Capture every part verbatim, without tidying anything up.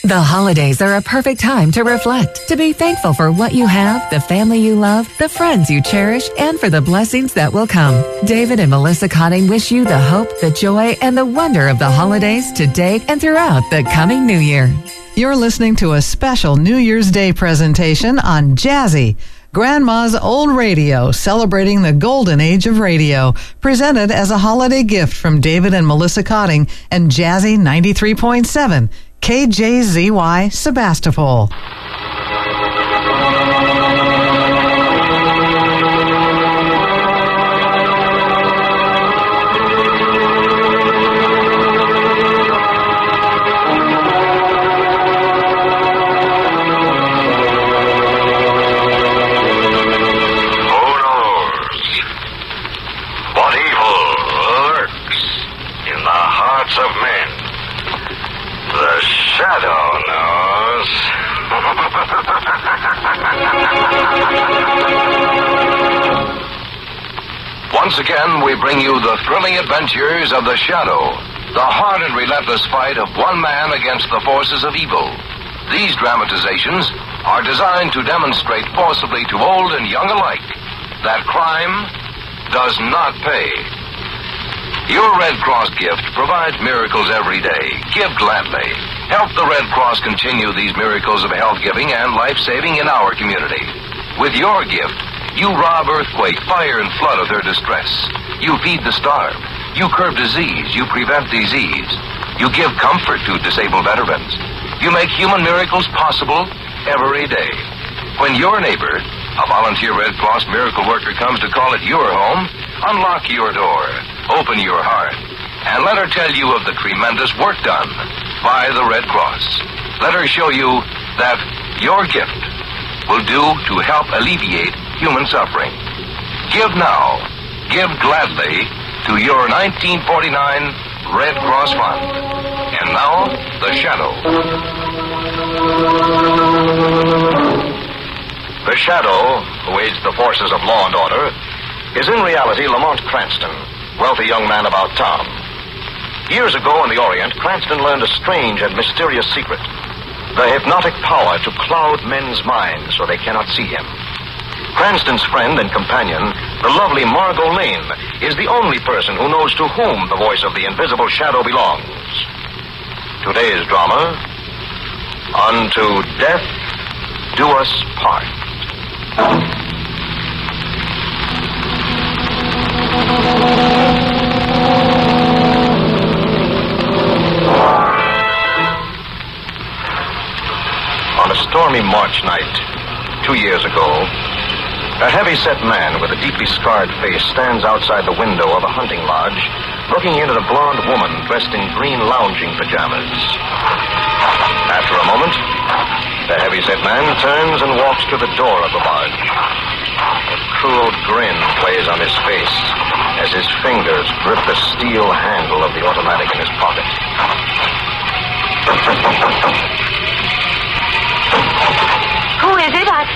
The holidays are a perfect time to reflect, to be thankful for what you have, the family you love, the friends you cherish, and for the blessings that will come. David and Melissa Cotting wish you the hope, the joy, and the wonder of the holidays today and throughout the coming new year. You're listening to a special New Year's Day presentation on Jazzy, Grandma's Old Radio, celebrating the golden age of radio, presented as a holiday gift from David and Melissa Cotting and Jazzy ninety-three point seven. K J Z Y Sebastopol. Once again, we bring you the thrilling adventures of the Shadow, the hard and relentless fight of one man against the forces of evil. These dramatizations are designed to demonstrate forcibly to old and young alike that crime does not pay. Your Red Cross gift provides miracles every day. Give gladly. Help the Red Cross continue these miracles of health-giving and life-saving in our community. With your gift, you rob earthquake, fire, and flood of their distress. You feed the starved. You curb disease. You prevent disease. You give comfort to disabled veterans. You make human miracles possible every day. When your neighbor, a volunteer Red Cross miracle worker, comes to call at your home, unlock your door, open your heart, and let her tell you of the tremendous work done by the Red Cross. Let her show you that your gift will do to help alleviate human suffering. Give now, give gladly to your nineteen forty-nine Red Cross Fund. And now, the Shadow. The Shadow, who aids the forces of law and order, is in reality Lamont Cranston, wealthy young man about town. Years ago in the Orient, Cranston learned a strange and mysterious secret: the hypnotic power to cloud men's minds so they cannot see him. Cranston's friend and companion, the lovely Margot Lane, is the only person who knows to whom the voice of the invisible Shadow belongs. Today's drama, Unto Death Do Us Part. On a stormy March night, two years ago, a heavy-set man with a deeply scarred face stands outside the window of a hunting lodge, looking in at a blonde woman dressed in green lounging pajamas. After a moment, the heavy-set man turns and walks to the door of the lodge. A cruel grin plays on his face as his fingers grip the steel handle of the automatic in his pocket. Who is it? I...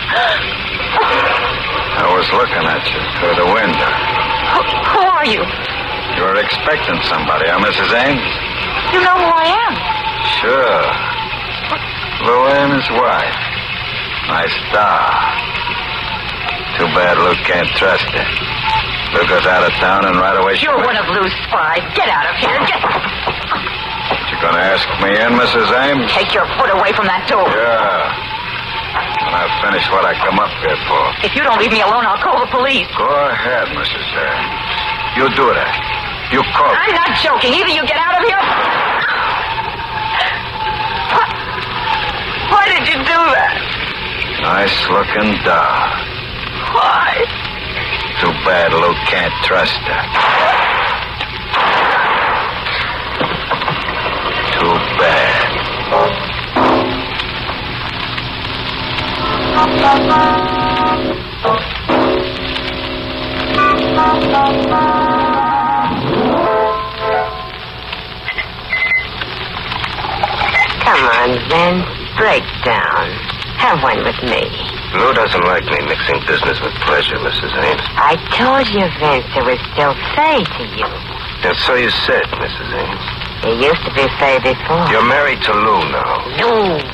I was looking at you through the window. Who, who are you? You were expecting somebody, huh, Missus Ames? You know who I am? Sure. Lou Ames' wife. Nice star. Too bad Lou can't trust her. Lou goes out of town and right away... You're one of Lou's spies. Get out of here. Get... You gonna ask me in, Missus Ames? Take your foot away from that door. Yeah. When I finish what I come up here for. If you don't leave me alone, I'll call the police. Go ahead, Missus Ames. You do that. You call. I'm not joking. Either you get out of here... What? Why did you do that? Nice-looking doll. Why? Too bad Lou can't trust her. Too bad. Come on, Vince. Break down. Have one with me. Lou doesn't like me mixing business with pleasure, Missus Ames. I told you, Vince, it was still Faye to you. And so you said, Missus Ames. You used to be Faye before. You're married to Lou now. Lou.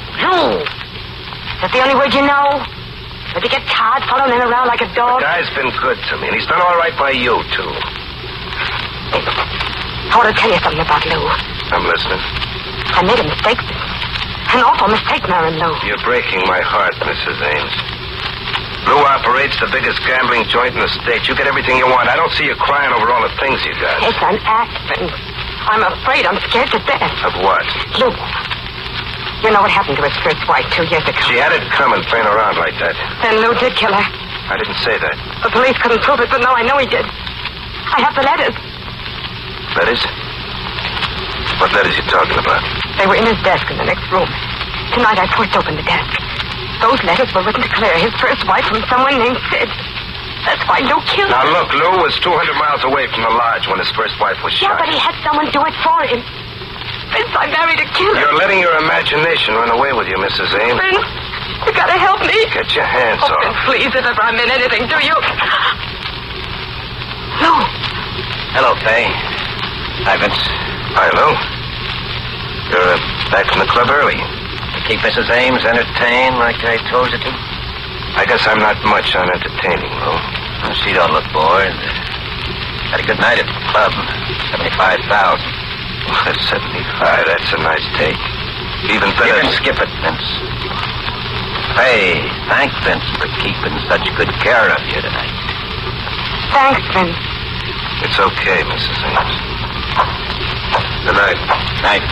only word you know? Or to get tired following him around like a dog? The guy's been good to me, and he's done all right by you, too. I want to tell you something about Lou. I'm listening. I made a mistake. An awful mistake, marrying Lou. You're breaking my heart, Missus Ames. Lou operates the biggest gambling joint in the state. You get everything you want. I don't see you crying over all the things you got. It's an accident. I'm afraid I'm scared to death. Of what? Lou. You know what happened to his first wife two years ago? She had it coming, playing around like that. Then Lou did kill her. I didn't say that. The police couldn't prove it, but now I know he did. I have the letters. Letters? What letters you talking about? They were in his desk in the next room. Tonight I forced open the desk. Those letters were written to Claire, his first wife, from someone named Sid. That's why Lou killed her. Now, look, Lou was two hundred miles away from the lodge when his first wife was Yeah, shot. but he had someone do it for him. Vince, I married a killer. You're letting your imagination run away with you, Missus Ames. Vince, you gotta help me. Get your hands Oh, off. Vince, please, if ever I meant anything to you. Lou. Hello, Fay. Hi, Vince. Hi, Lou. You're uh, back from the club early. Keep Missus Ames entertained like I told you to? I guess I'm not much on entertaining, Lou. Well, she don't look bored. Had a good night at the club. seventy-five thousand. Well, that's seventy-five. That's a nice take. Even You better. can skip it, Vince. Hey, thank Vince for keeping such good care of you tonight. Thanks, Vince. It's okay, Missus Ames. Good night. Night.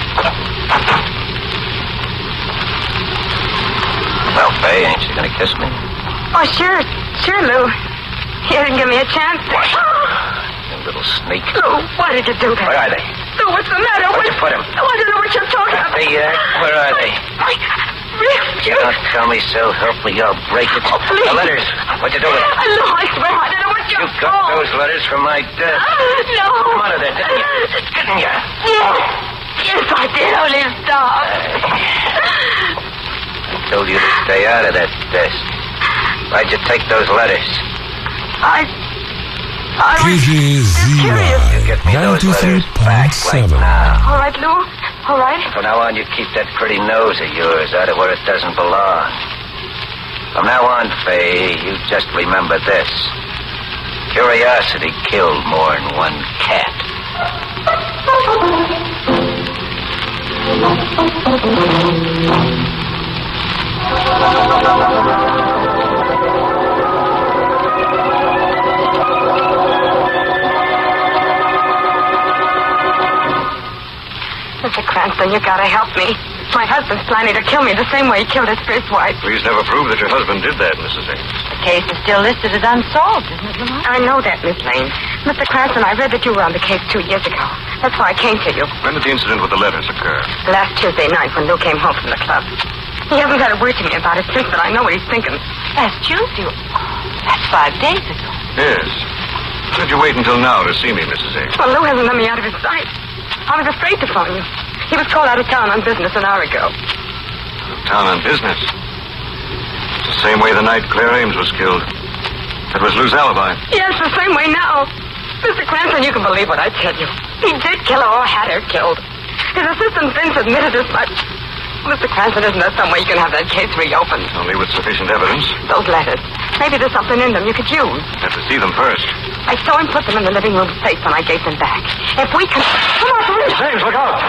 Well, Fay, ain't you gonna kiss me? Oh, sure. Sure, Lou. You didn't give me a chance. What? You little sneak. Lou, why did you do that? Where are they? Lou, what's the matter? Where'd What- you put him? I want to know what you're talking about. Hey, uh, where are they? I, really? You don't tell me so. Help me, I'll break it. Oh, please. The letters. What'd you do with them? Lou, I swear I didn't want you. You got those letters from my desk. No. Come out of there, didn't you? Didn't you? Yes. Yes, I did. Only stop. I told you to stay out of that desk. Why'd you take those letters? I... I was K Z curious. You Y get me those ninety-three letters back point right seven. now. All right, Lou. All right. From now on, you keep that pretty nose of yours out of where it doesn't belong. From now on, Fay, you just remember this. Curiosity killed more than one cat. Mister Cranston, you gotta help me. My husband's planning to kill me the same way he killed his first wife. Please never prove that your husband did that, Missus Ames. The case is still listed as unsolved, isn't it, Lamont? I know that, Miss Lane. Mister Cranston, I read that you were on the case two years ago. That's why I came to you. When did the incident with the letters occur? Last Tuesday night when Lou came home from the club. He hasn't had a word to me about it since, but I know what he's thinking. Last Tuesday? That's five days ago. Yes. Why did you wait until now to see me, Missus Ames? Well, Lou hasn't let me out of his sight. I was afraid to phone you. He was called out of town on business an hour ago. Town on business. It's the same way the night Claire Ames was killed. That was Lou's alibi. Yes, the same way now. Mister Cranston, you can believe what I tell you. He did kill her or had her killed. His assistant Vince admitted as much. Mister Cranston, isn't there some way you can have that case reopened? Only with sufficient evidence. Those letters. Maybe there's something in them you could use. Have to see them first. I saw him put them in the living room safe when I gave them back. If we can... Come on, hurry. James, look out!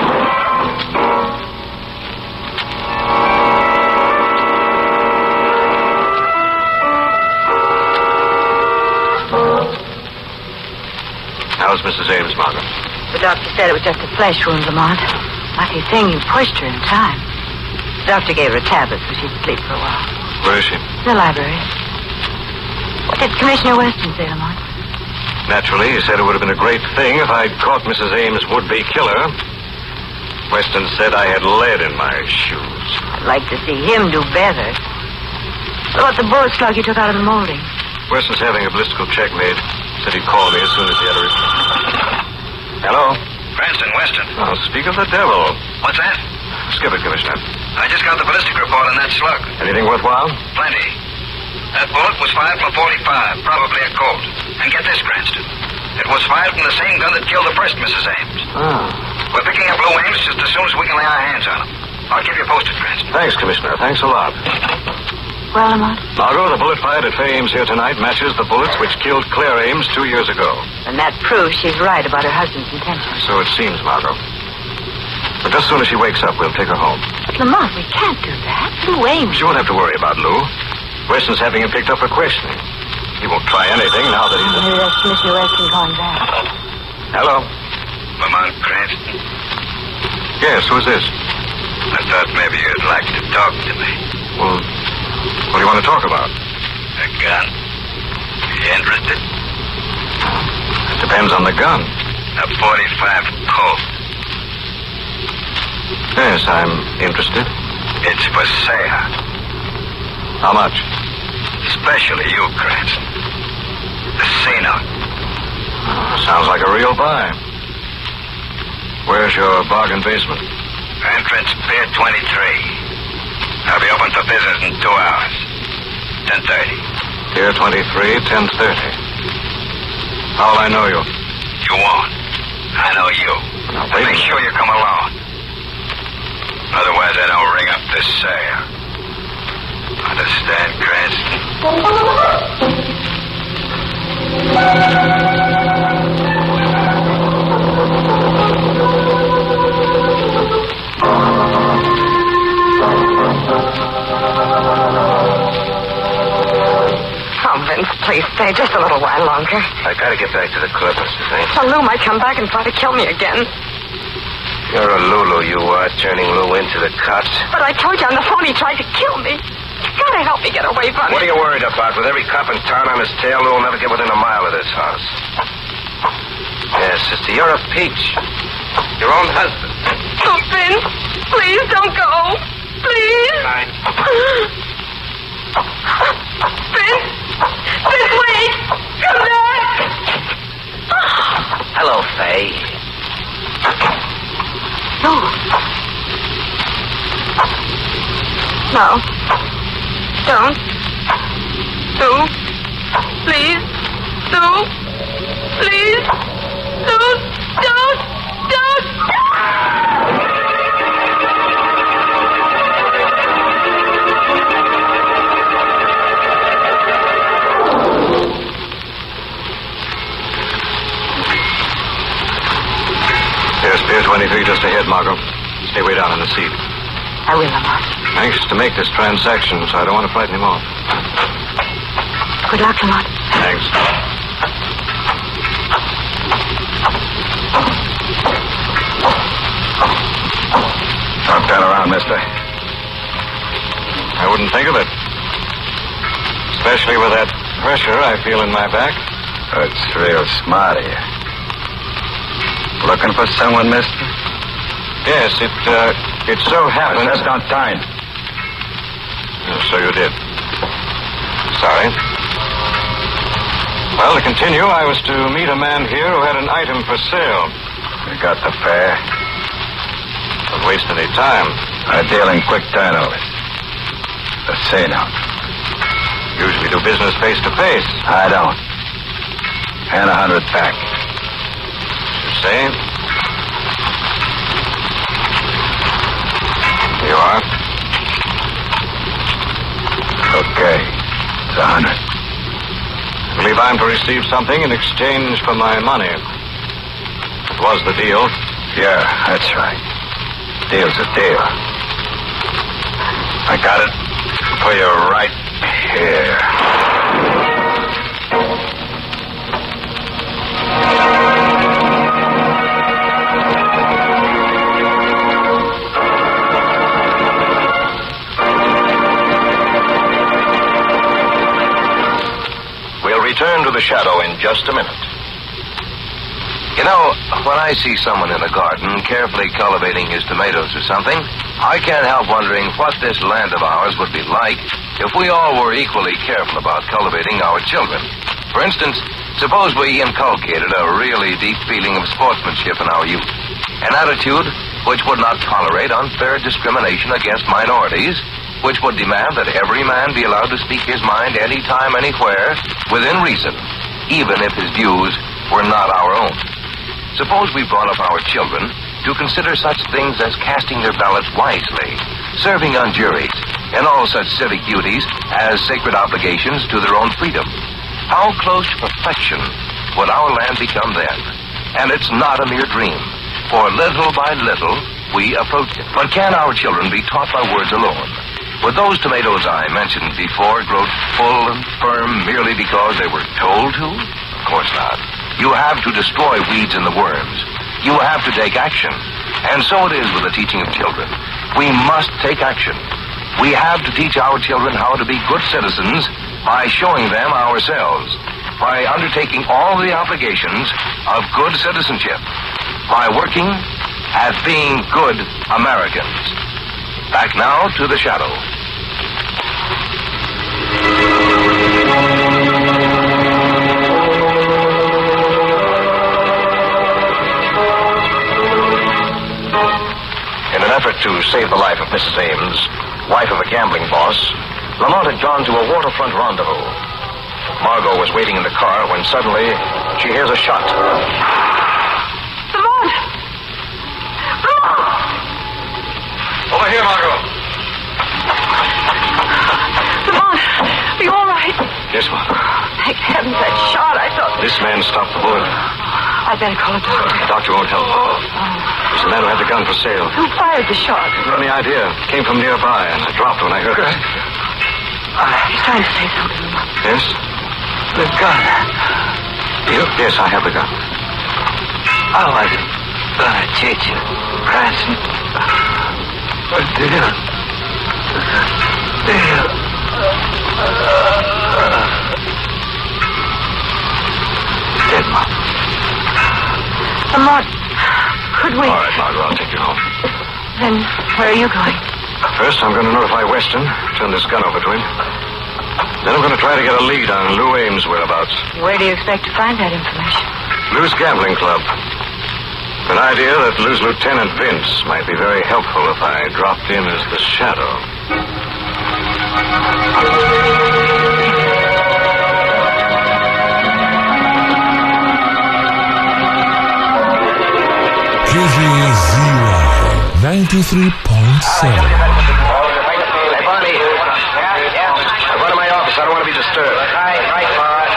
How's Missus Ames, Margaret? The doctor said it was just a flesh wound, Lamont. Lucky thing you pushed her in time. The doctor gave her a tablet so she'd sleep for a while. Where is she? In the library. What did Commissioner Weston say, Lamont? Naturally, he said it would have been a great thing if I'd caught Missus Ames' would-be killer. Weston said I had lead in my shoes. I'd like to see him do better. What about the bullet slug you took out of the molding? Weston's having a ballistical check made. Said he'd call me as soon as he had a report. Hello? Cranston, Weston. Oh, speak of the devil. What's that? Skip it, Commissioner. I just got the ballistic report on that slug. Anything worthwhile? Plenty. That bullet was fired from a forty-five, probably a Colt. And get this, Cranston. It was fired from the same gun that killed the first Missus Ames. Ah. We're picking up Lou Ames just as soon as we can lay our hands on him. I'll keep you posted, Cranston. Thanks, Commissioner. Thanks a lot. Well, Lamont? Margot, the bullet fired at Fay Ames here tonight matches the bullets which killed Claire Ames two years ago. And that proves she's right about her husband's intentions. So it seems, Margot. But just as soon as she wakes up, we'll take her home. Lamont, we can't do that. Lou Ames. She won't have to worry about Lou. Weston's having him picked up for questioning. He won't try anything now that he's... Maybe that's Commissioner Weston calling back. Hello? Lamont Cranston. Yes, who's this? I thought maybe you'd like to talk to me. Well, what do you want to talk about? A gun. You interested? It depends on the gun. A forty-five Colt. Yes, I'm interested. It's for sale. How much? Especially you, Cranston. The C-note. Sounds like a real buy. Where's your bargain basement? Entrance Pier twenty-three. I'll be open for business in two hours. ten thirty. Pier twenty-three, ten thirty. How'll I know you? You won't. I know you. Now, And wait a make minute. sure you come along. Otherwise, I don't ring up this sale. Understand, Cranston? Oh, Vince, please stay just a little while longer. I gotta get back to the club, Missus Ames. So Lou might come back and try to kill me again. You're a Lulu, you are, turning Lou into the cops. But I told you on the phone he tried to kill me. You gotta help me get away from What are him. you worried about? With every cop in town on his tail, Lou will never get within a mile of this house. Yes, sister, you're a peach. Your own husband. Oh, Vince, please don't go. Please. Night. Vince, Vince, wait. Come back. Hello, Fay. No. No. Don't. Sue. Please. Sue. Please. Sue. Don't. Don't. There's Pier twenty-three just ahead, Margot. Stay way down in the seat. I will, Lamont. Anxious to make this transaction, so I don't want to frighten him off. Good luck, Lamont. Thanks. Don't turn around, mister. I wouldn't think of it. Especially with that pressure I feel in my back. That's real smart of you. Looking for someone, mister? Yes, it, uh, it so happened... Just on time. Oh, so you did. Sorry. Well, to continue, I was to meet a man here who had an item for sale. You got the fare? Don't waste any time. I deal in quick turnovers. The C-note. Usually do business face to face. I don't. And a hundred back. You say? Here you are. Okay. It's a hundred. I believe I'm to receive something in exchange for my money. It was the deal. Yeah, that's right. Deal's a deal. I got it for you right here. We'll return to the shadow in just a minute. You know, when I see someone in a garden carefully cultivating his tomatoes or something, I can't help wondering what this land of ours would be like if we all were equally careful about cultivating our children. For instance, suppose we inculcated a really deep feeling of sportsmanship in our youth, an attitude which would not tolerate unfair discrimination against minorities, which would demand that every man be allowed to speak his mind anytime, anywhere, within reason, even if his views were not our own. Suppose we brought up our children to consider such things as casting their ballots wisely, serving on juries, and all such civic duties as sacred obligations to their own freedom. How close to perfection would our land become then? And it's not a mere dream, for little by little we approach it. But can our children be taught by words alone? Would those tomatoes I mentioned before grow full and firm merely because they were told to? Of course not. You have to destroy weeds and the worms. You have to take action. And so it is with the teaching of children. We must take action. We have to teach our children how to be good citizens by showing them ourselves, by undertaking all the obligations of good citizenship, by working at being good Americans. Back now to the shadow. In an effort to save the life of Missus Ames, wife of a gambling boss, Lamont had gone to a waterfront rendezvous. Margot was waiting in the car when suddenly she hears a shot. Lamont! Lamont! Over here, Margot. Lamont, are you all right? Yes, Margot. Thank heavens, that shot, I thought... This man stopped the bullet. I'd better call a doctor. The doctor won't help. He's the man who had the gun for sale. Who fired the shot? Any idea? Came from nearby, and I dropped when I heard it. He's trying to say something, Lamont. Yes? The gun. You? Yes, I have the gun. I wasn't gonna cheat you, Cranston. But deal. Deal. Dead, Mom. Lamont, could we... All right, Margot, I'll take you home. Then where are you going? First, I'm going to notify Weston, turn this gun over to him. Then I'm going to try to get a lead on Lou Ames' whereabouts. Where do you expect to find that information? Lou's Gambling Club. An idea that Lou's Lieutenant Vince might be very helpful if I dropped in as the shadow. K G Z Y ninety-three point seven. Hey, Bonnie. I'm going to my office. I don't want to be disturbed. Right, right, Bob.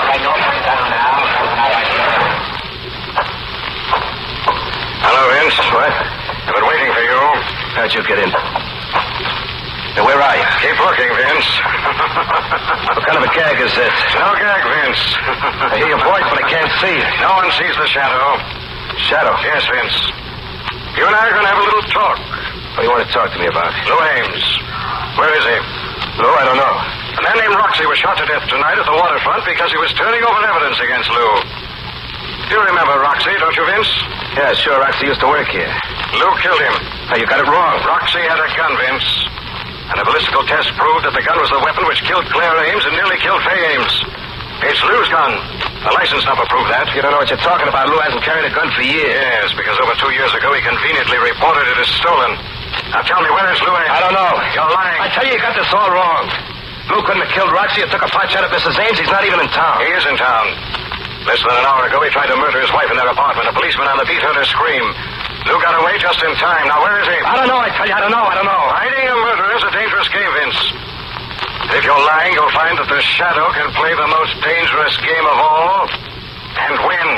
Hello, Vince. What? I've been waiting for you. How'd you get in? Now, where are you? Keep looking, Vince. What kind of a gag is this? No gag, Vince. I hear your voice, but I can't see. No one sees the shadow. Shadow? Yes, Vince. You and I are going to have a little talk. What do you want to talk to me about? Lou Ames. Where is he? Lou, I don't know. A man named Roxy was shot to death tonight at the waterfront because he was turning over evidence against Lou. You remember Roxy, don't you, Vince? Yeah, sure. Roxy used to work here. Lou killed him. Now, you got it wrong. Roxy had a gun, Vince. And a ballistical test proved that the gun was the weapon which killed Claire Ames and nearly killed Fay Ames. It's Lou's gun. The license number proved that. You don't know what you're talking about. Lou hasn't carried a gun for years. Yes, because over two years ago he conveniently reported it as stolen. Now tell me, where is Lou Ames? I don't know. You're lying. I tell you, you got this all wrong. Lou couldn't have killed Roxy or took a pot shot at Missus Ames. He's not even in town. He is in town. Less than an hour ago, he tried to murder his wife in their apartment. A policeman on the beat heard her scream. Lou got away just in time. Now, where is he? I don't know. I tell you, I don't know. I don't know. Hiding a murderer is a dangerous game, Vince. If you're lying, you'll find that the shadow can play the most dangerous game of all and win.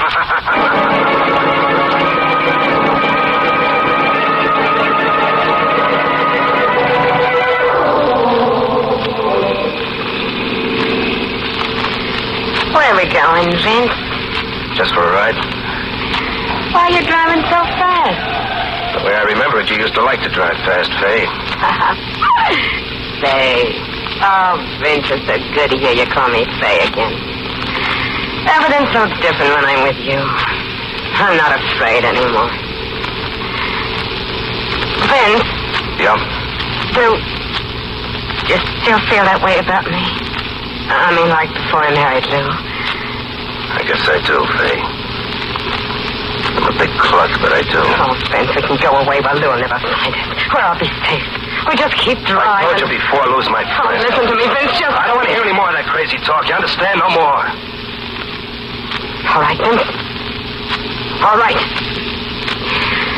Where are we going, Vince? Just for a ride. Why are you driving so fast? The way I remember it, you used to like to drive fast, Fay. Say. Oh, Vince, it's so good to hear you call me Fay again. Everything's so different when I'm with you. I'm not afraid anymore. Vince. Yeah? Do you still feel that way about me? I mean, like before I married Lou. I guess I do, Fay. I'm a big cluck, but I do. Oh, Vince, we can go away while Lou will never find us. Where I'll be safe. We just keep driving. I told you before, Lou's my Oh, friend. listen to me, Vince, just... I don't want to hear any more of that crazy talk. You understand? No more. All right, Vince. All right.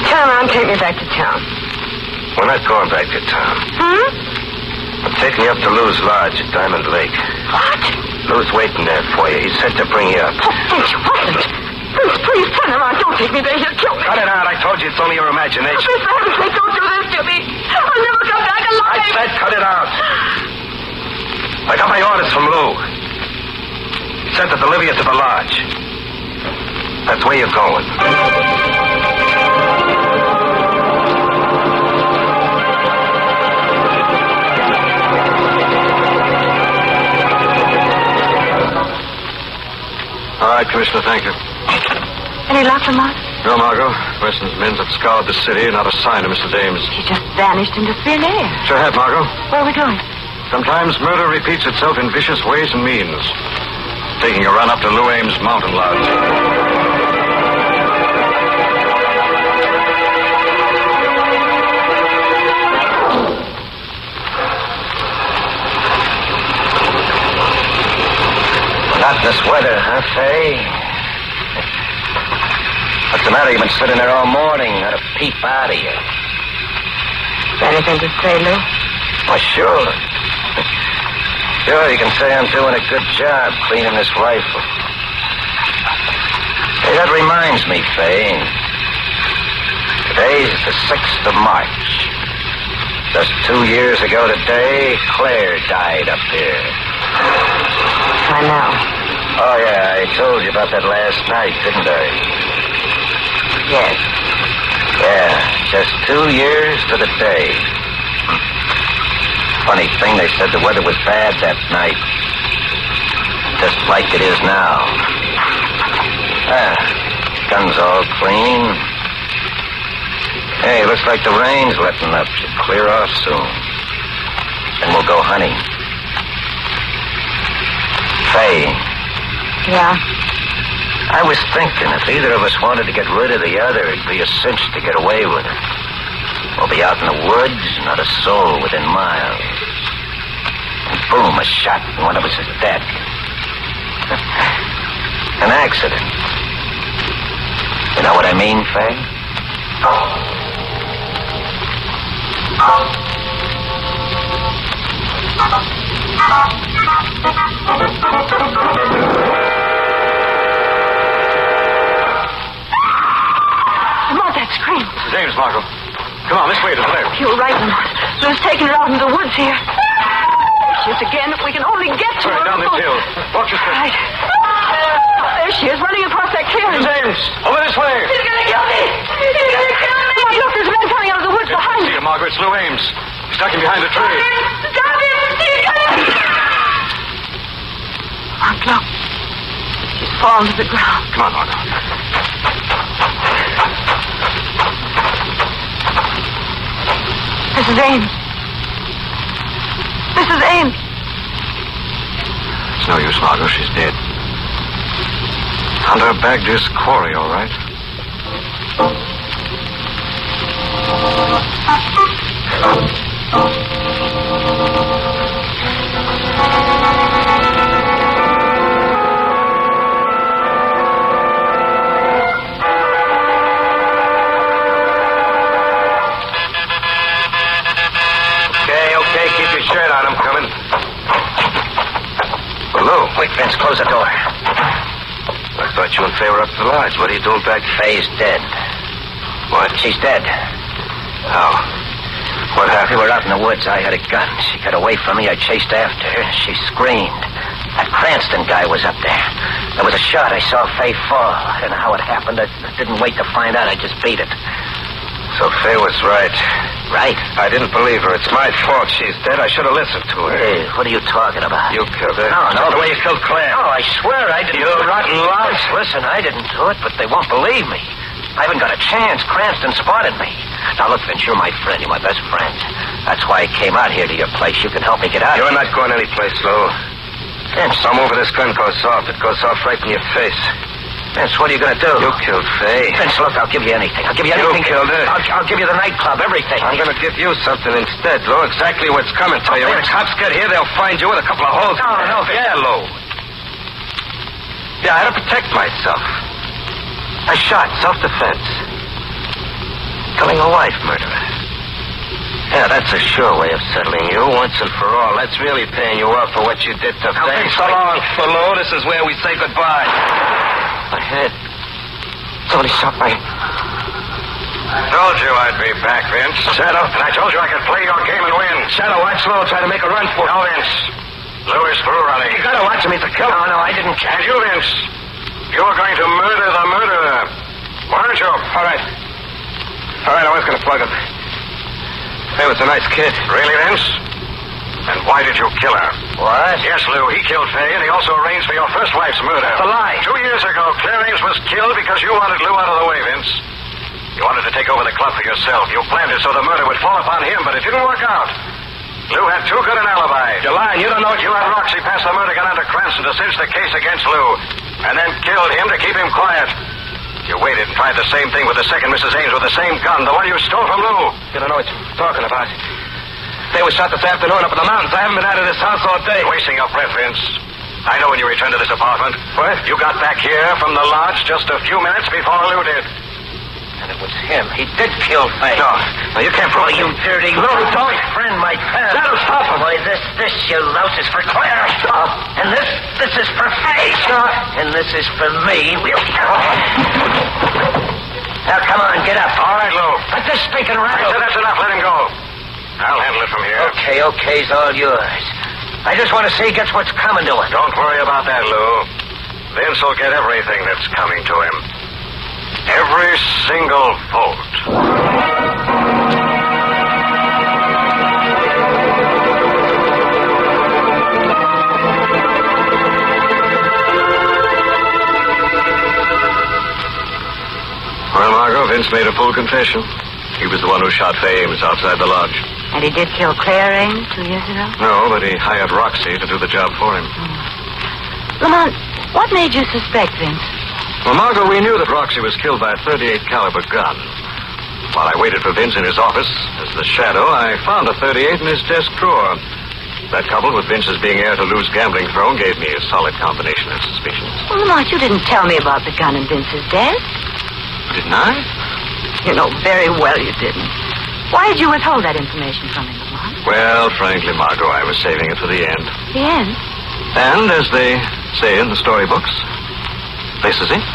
Turn around and take me back to town. We're not going back to town. Hmm? I'm taking you up to Lou's Lodge at Diamond Lake. What? Lou's waiting there for you. He said to bring you up. Oh, Finch, you wasn't. Finch, please turn around. Don't take me there. You'll kill me. Cut it out. I told you it's only your imagination. For heaven's sake, don't do this to me. I'll never come back alive. I said cut it out. I got my orders from Lou. He said to deliver you to the lodge. That's where you're going. All right, Commissioner, thank you. Any luck, Lamont? No, Margot. Weston's men have scoured the city, not a sign of Mister Dames. He just vanished into thin air. Sure have, Margot. Where are we going? Sometimes murder repeats itself in vicious ways and means. Taking a run up to Lou Ames' mountain lodge. Not this weather, huh, Fay? What's the matter? You've been sitting there all morning. Not a peep out of you. Anything to say, Lou? Why, sure. Sure, you can say I'm doing a good job cleaning this rifle. Hey, that reminds me, Fay. Today's the sixth of March. Just two years ago today, Claire died up here. I know. Oh, yeah, I told you about that last night, didn't I? Yes. Yeah, just two years to the day. Funny thing, they said the weather was bad that night. Just like it is now. Ah, gun's all clean. Hey, looks like the rain's letting up. Should clear off soon. Then we'll go hunting. Faye. Yeah? I was thinking if either of us wanted to get rid of the other, it'd be a cinch to get away with her. We'll be out in the woods, not a soul within miles. And boom, a shot, and one of us is dead. An accident. You know what I mean, Faye? Lamont, that scream. Missus Ames, Margot. Come on, this way to the left. You're right, Lamont. Lou's taking it out into the woods here. There she is again. If we can only get to All right, her. down this hill. Watch your step. Right. There she is, running across that clearing. Missus Ames, over this way. He's gonna kill me. He's gonna kill me. Come on, look, there's men coming out of the woods behind See us. you, Margaret. It's Lou Ames. He's ducking behind a tree. Stop him! He's gonna... Mark, look. She's fallen to the ground. Come on, Margot. Missus Ames. Missus Ames. It's no use, Margot. She's dead. Under her bagged this quarry, all right. Okay, okay, keep your shirt on. I'm coming. Hello. Wait, Vince, close the door. I thought you and Faye were up at the lodge. What are you doing back? Faye's dead. What? She's dead. How? What We happened? were out in the woods. I had a gun. She got away from me. I chased after her. She screamed. That Cranston guy was up there. There was a shot. I saw Faye fall. I don't know how it happened. I didn't wait to find out. I just beat it. So Faye was right. Right? I didn't believe her. It's my fault she's dead. I should have listened to her. Hey, what are you talking about? You killed her. No, no. Just the way you killed Claire. No, I swear I didn't. You rotten louse. Listen, I didn't do it, but they won't believe me. I haven't got a chance. Cranston spotted me. Now, look, Vince, you're my friend. You're my best friend. That's why I came out here to your place. You can help me get out. You're not going anyplace, Lou. Vince, Some over this gun goes off. It goes off right in your face. Vince, what are you going to do? You killed Faye. Vince, look, I'll give you anything. I'll give you You anything. killed her. I'll, I'll give you the nightclub, everything. I'm going to give you something instead, Lou. Exactly what's coming to you. When the cops get here, they'll find you with a couple of holes. No, in your no, head. Yeah, Lou. Yeah, I had to protect myself. I shot, self-defense. killing a wife murderer. Yeah, that's a sure way of settling you once and for all. That's really paying you off for what you did to Okay, Vince. so long, Flo. This is where we say goodbye. My head. Somebody shot my... Told you I'd be back, Vince. Shadow. And I told you I could play your game and win. Shadow, watch Lowe try to make a run for it. No, Vince. Lou is through running. You gotta watch him. He's a killer. No, no, I didn't catch And you, Vince, you were going to murder the murderer. Weren't you? All right. All right, I was gonna plug him. He was a nice kid. Really, Vince? And why did you kill her? What? Yes, Lou, he killed Fay, and he also arranged for your first wife's murder. That's a lie. Two years ago, Claire Ames was killed because you wanted Lou out of the way, Vince. You wanted to take over the club for yourself. You planned it so the murder would fall upon him, but it didn't work out. Lou had too good an alibi. You're lying. You don't know what You had Roxy pass the murder gun on to Cranston to cinch the case against Lou, and then killed him to keep him quiet. You waited and tried the same thing with the second Missus Ames with the same gun, the one you stole from Lou. You don't know what you're talking about. They were shot this afternoon up in the mountains. I haven't been out of this house all day. You're wasting your breath, Vince. I know when you returned to this apartment. What? You got back here from the lodge just a few minutes before Lou did. And it was him. He did kill Fay. No, no, you can't prove Oh, it. you dirty Lou, don't friend my pal. Shadow, stop him. Boy, this, this, you louse, is for Claire. Stop. And this, this is for Fay. Stop. And this is for me. We'll... Now, come on, get up. All right, Lou. Let this stinking I rattle. said that's enough. Let him go. I'll handle it from here. Okay, okay's all yours. I just want to see he gets what's coming to him. Don't worry about that, Lou. Vince will get everything that's coming to him. Every single vote. Well, Margot, Vince made a full confession. He was the one who shot Fay Ames outside the lodge. And he did kill Claire Ames two years ago? No, but he hired Roxy to do the job for him. Lamont, what made you suspect Vince? Well, Margot, we knew that Roxy was killed by a thirty-eight caliber gun. While I waited for Vince in his office as the Shadow, I found a thirty-eight in his desk drawer. That, coupled with Vince's being heir to Lou's gambling throne, gave me a solid combination of suspicions. Well, Lamont, you didn't tell me about the gun in Vince's desk. Didn't I? You know very well you didn't. Why did you withhold that information from him, Lamont? Well, frankly, Margot, I was saving it for the end. The end? And, as they say in the storybooks, this is it.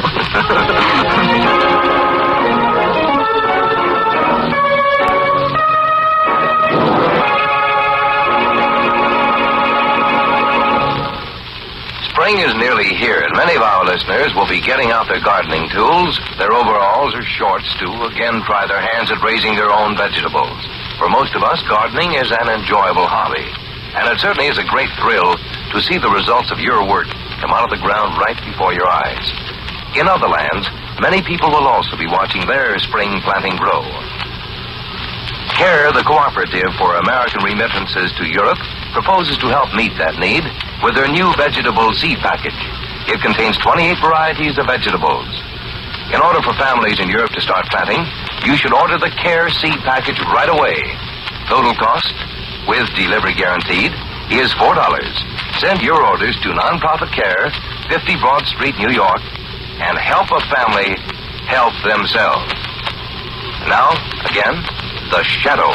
Spring is nearly here, and many of our listeners will be getting out their gardening tools, their overalls or shorts to again try their hands at raising their own vegetables. For most of us, gardening is an enjoyable hobby, and it certainly is a great thrill to see the results of your work come out of the ground right before your eyes. In other lands, many people will also be watching their spring planting grow. CARE, the Cooperative for American Remittances to Europe, proposes to help meet that need with their new vegetable seed package. It contains twenty-eight varieties of vegetables. In order for families in Europe to start planting, you should order the CARE seed package right away. Total cost, with delivery guaranteed, is four dollars. Send your orders to Nonprofit CARE, fifty Broad Street, New York, and help a family help themselves. Now, again, The Shadow.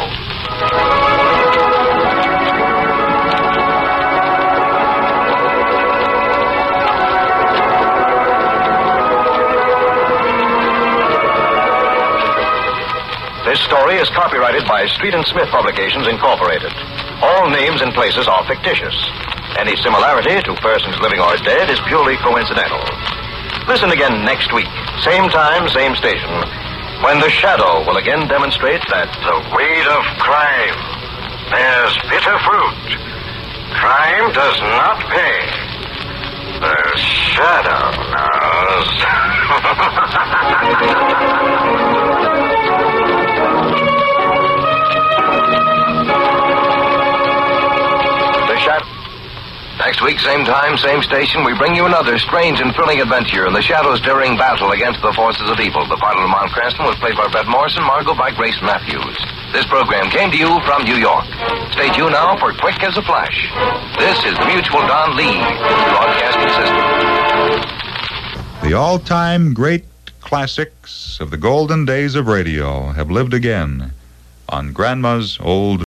This story is copyrighted by Street and Smith Publications, Incorporated. All names and places are fictitious. Any similarity to persons living or dead is purely coincidental. Listen again next week, same time, same station, when The Shadow will again demonstrate that The weed of crime bears bitter fruit. Crime does not pay. The Shadow knows. The Shadow. Next week, same time, same station, we bring you another strange and thrilling adventure in the Shadow's daring battle against the forces of evil. The part of Lamont Cranston was played by Brett Morrison, Margot by Grace Matthews. This program came to you from New York. Stay tuned now for Quick as a Flash. This is the Mutual Don Lee Broadcasting System. The all-time great classics of the golden days of radio have lived again on Grandma's Old